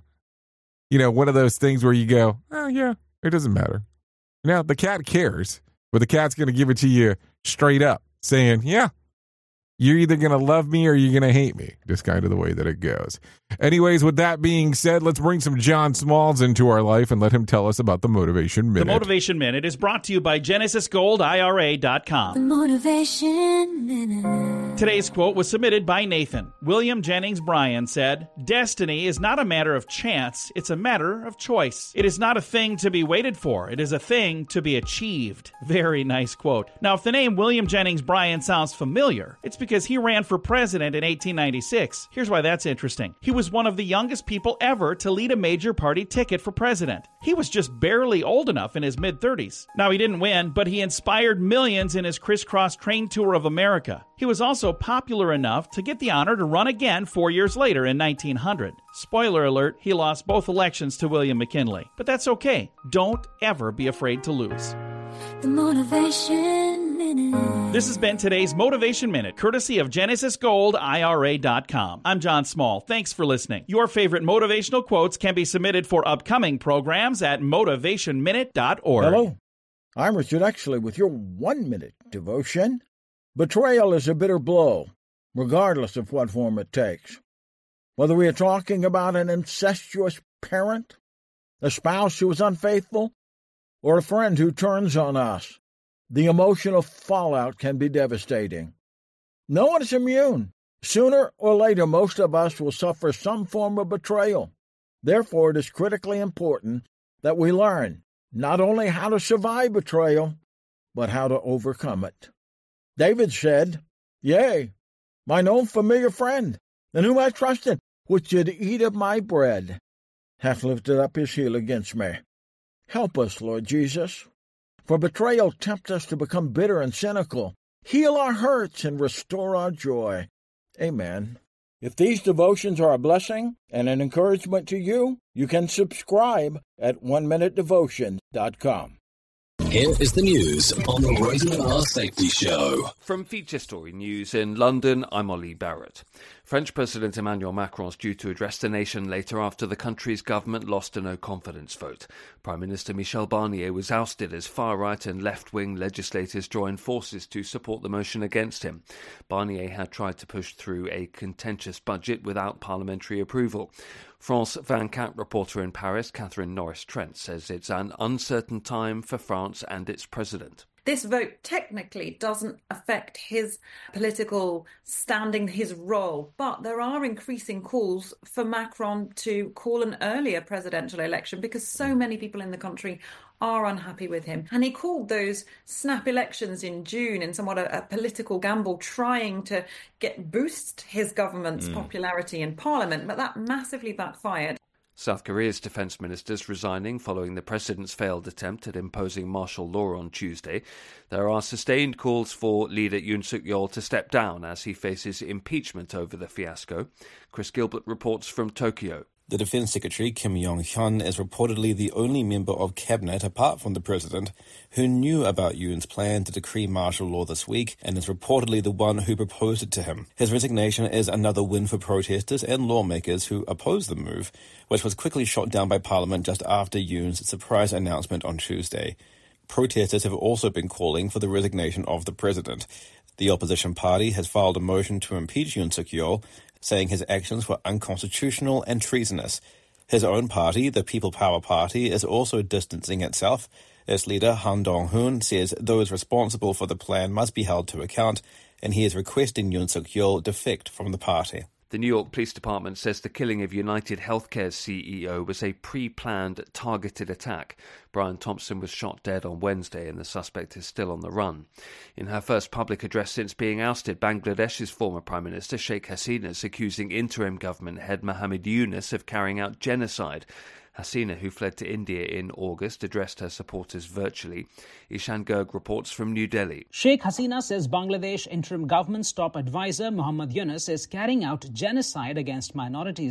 one of those things where you go, oh, yeah, it doesn't matter. Now, the cat cares, but the cat's going to give it to you straight up, saying, yeah, you're either going to love me or you're going to hate me. Just kind of the way that it goes. Anyways, with that being said, let's bring some John Smalls into our life and let him tell us about the Motivation Minute. The Motivation Minute is brought to you by GenesisGoldIRA.com. The Motivation Minute. Today's quote was submitted by Nathan. William Jennings Bryan said, "Destiny is not a matter of chance, it's a matter of choice. It is not a thing to be waited for, it is a thing to be achieved." Very nice quote. Now, if the name William Jennings Bryan sounds familiar, it's because he ran for president in 1896. Here's why that's interesting. He was one of the youngest people ever to lead a major party ticket for president. He was just barely old enough in his mid-30s. Now, he didn't win, but he inspired millions in his crisscross train tour of America. He was also popular enough to get the honor to run again 4 years later in 1900. Spoiler alert, he lost both elections to William McKinley. But that's okay. Don't ever be afraid to lose. The Motivation Minute. This has been today's Motivation Minute, courtesy of GenesisGoldIRA.com. I'm John Small. Thanks for listening. Your favorite motivational quotes can be submitted for upcoming programs at motivationminute.org. Hello, I'm Richard Exley with your 1-minute devotion. Betrayal is a bitter blow, regardless of what form it takes. Whether we are talking about an incestuous parent, a spouse who is unfaithful, or a friend who turns on us, the emotional fallout can be devastating. No one is immune. Sooner or later, most of us will suffer some form of betrayal. Therefore, it is critically important that we learn not only how to survive betrayal, but how to overcome it. David said, "Yea, mine own familiar friend, in whom I trusted, which did eat of my bread, hath lifted up his heel against me." Help us, Lord Jesus, for betrayal tempts us to become bitter and cynical. Heal our hurts and restore our joy. Amen. If these devotions are a blessing and an encouragement to you, you can subscribe at oneminutedevotion.com. Here is the news on the Radio R Safety Show. From Feature Story News in London, I'm Ollie Barrett. French President Emmanuel Macron is due to address the nation later after the country's government lost a no-confidence vote. Prime Minister Michel Barnier was ousted as far-right and left-wing legislators joined forces to support the motion against him. Barnier had tried to push through a contentious budget without parliamentary approval. France 24 reporter in Paris, Catherine Norris-Trent, says it's an uncertain time for France and its president. This vote technically doesn't affect his political standing, his role, but there are increasing calls for Macron to call an earlier presidential election because so many people in the country are unhappy with him. And he called those snap elections in June in somewhat a political gamble, trying to boost his government's popularity in Parliament, but that massively backfired. South Korea's defense ministers resigning following the president's failed attempt at imposing martial law on Tuesday. There are sustained calls for leader Yoon Suk-yeol to step down as he faces impeachment over the fiasco. Chris Gilbert reports from Tokyo. The Defense Secretary, Kim Yong-hyun, is reportedly the only member of cabinet, apart from the president, who knew about Yoon's plan to decree martial law this week and is reportedly the one who proposed it to him. His resignation is another win for protesters and lawmakers who oppose the move, which was quickly shot down by Parliament just after Yoon's surprise announcement on Tuesday. Protesters have also been calling for the resignation of the president. The opposition party has filed a motion to impeach Yoon Suk-yeol, saying his actions were unconstitutional and treasonous. His own party, the People Power Party, is also distancing itself. Its leader, Han Dong-hoon, says those responsible for the plan must be held to account, and he is requesting Yoon Suk-yeol defect from the party. The New York Police Department says the killing of United Healthcare's CEO was a pre-planned, targeted attack. Brian Thompson was shot dead on Wednesday and the suspect is still on the run. In her first public address since being ousted, Bangladesh's former Prime Minister Sheikh Hasina is accusing interim government head Muhammad Yunus of carrying out genocide. Hasina, who fled to India in August, addressed her supporters virtually. Ishan Garg reports from New Delhi. Sheikh Hasina says Bangladesh interim government's top advisor Muhammad Yunus is carrying out genocide against minorities.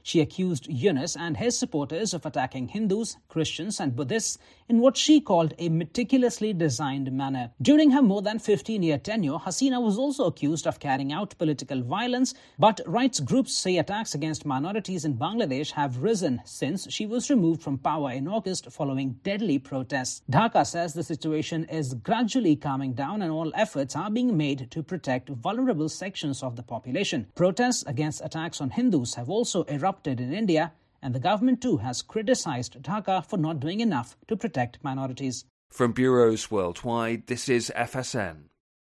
She accused Yunus and his supporters of attacking Hindus, Christians and Buddhists in what she called a meticulously designed manner. During her more than 15-year tenure, Hasina was also accused of carrying out political violence, but rights groups say attacks against minorities in Bangladesh have risen since she was removed from power in August following deadly protests. Dhaka says the situation is gradually calming down and all efforts are being made to protect vulnerable sections of the population. Protests against attacks on Hindus have also erupted in India, and the government too has criticized Dhaka for not doing enough to protect minorities. From bureaus worldwide, this is FSN.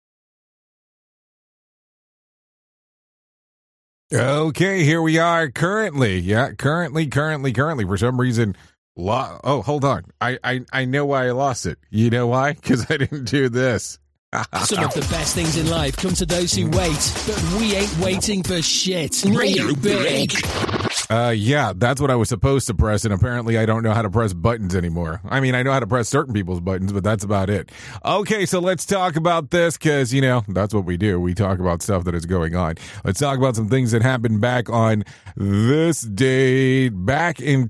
Okay, here we are currently. For some reason, hold on. I know why I lost it. You know why? Because I didn't do this. Some of the best things in life come to those who wait, but we ain't waiting for shit. Radio Big. Yeah, that's what I was supposed to press, and apparently I don't know how to press buttons anymore. I mean, I know how to press certain people's buttons, but that's about it. Okay, so let's talk about this, because, you know, that's what we do. We talk about stuff that is going on. Let's talk about some things that happened back on this date. Back in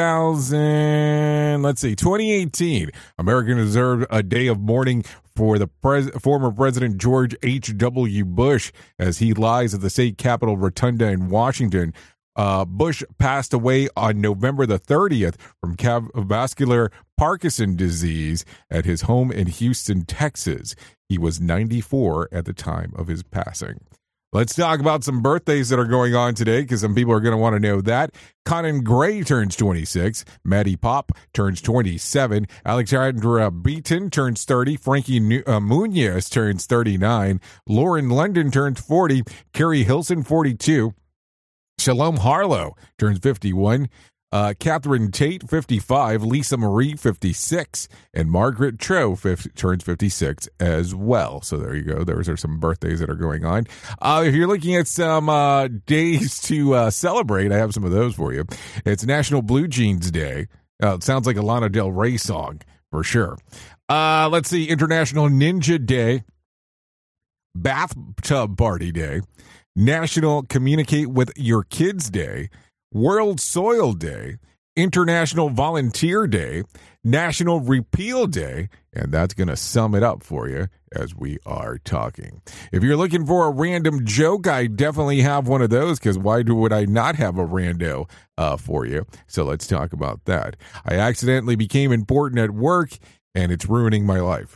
2018, Americans observed a day of mourning for the former President George H.W. Bush as he lies at the state capitol rotunda in Washington. Bush passed away on November the 30th from vascular Parkinson disease at his home in Houston, Texas. He was 94 at the time of his passing. Let's talk about some birthdays that are going on today, because some people are going to want to know that. Conan Gray turns 26. Maddie Pop turns 27. Alexandra Beaton turns 30. Frankie Muniz turns 39. Lauren London turns 40. Carrie Hilson, 42. Shalom Harlow turns 51. Catherine Tate, 55. Lisa Marie, 56. And Margaret Cho turns 56 as well. So there you go. Those are some birthdays that are going on. If you're looking at some days to celebrate, I have some of those for you. It's National Blue Jeans Day. It sounds like a Lana Del Rey song for sure. Let's see. International Ninja Day. Bathtub Party Day. National Communicate with Your Kids Day. World Soil Day, International Volunteer Day, National Repeal Day, and that's going to sum it up for you as we are talking. If you're looking for a random joke, I definitely have one of those, because why would I not have a rando for you? So let's talk about that. I accidentally became important at work, and it's ruining my life.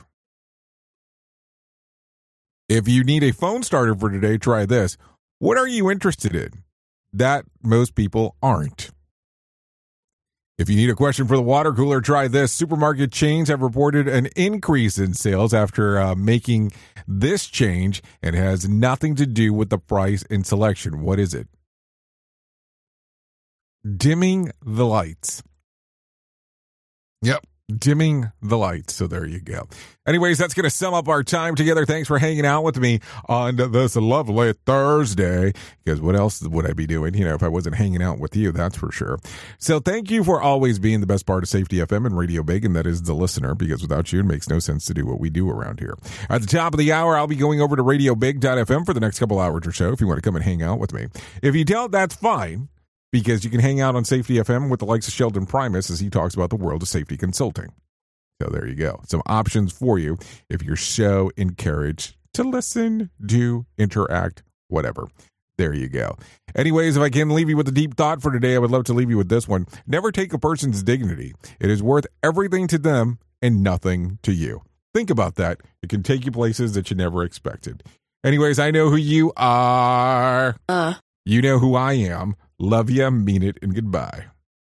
If you need a phone starter for today, try this. What are you interested in? That most people aren't. If you need a question for the water cooler, try this. Supermarket chains have reported an increase in sales after making this change, and has nothing to do with the price and selection. What is it? Dimming the lights. Yep. Dimming the lights. So there you go. Anyways, that's going to sum up our time together. Thanks for hanging out with me on this lovely Thursday, because what else would I be doing, if I wasn't hanging out with you, that's for sure. So thank you for always being the best part of Safety FM and Radio Big, and that is the listener, because without you, it makes no sense to do what we do around here. At the top of the hour, I'll be going over to radiobig.fm for the next couple hours or so if you want to come and hang out with me. If you don't, that's fine, because you can hang out on Safety FM with the likes of Sheldon Primus as he talks about the world of safety consulting. So there you go. Some options for you if you're so encouraged to listen, do, interact, whatever. There you go. Anyways, if I can leave you with a deep thought for today, I would love to leave you with this one. Never take a person's dignity. It is worth everything to them and nothing to you. Think about that. It can take you places that you never expected. Anyways, I know who you are. You know who I am. Love ya, mean it, and goodbye.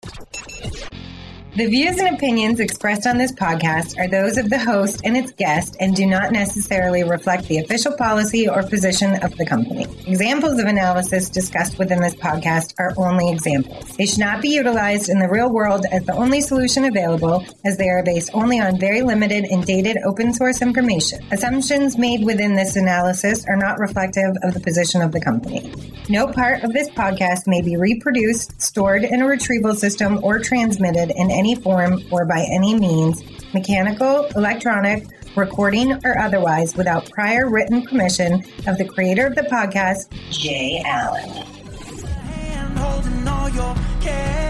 The views and opinions expressed on this podcast are those of the host and its guest and do not necessarily reflect the official policy or position of the company. Examples of analysis discussed within this podcast are only examples. They should not be utilized in the real world as the only solution available, as they are based only on very limited and dated open source information. Assumptions made within this analysis are not reflective of the position of the company. No part of this podcast may be reproduced, stored in a retrieval system, or transmitted in any form or by any means, mechanical, electronic, recording, or otherwise, without prior written permission of the creator of the podcast, Jay Allen. all your cares.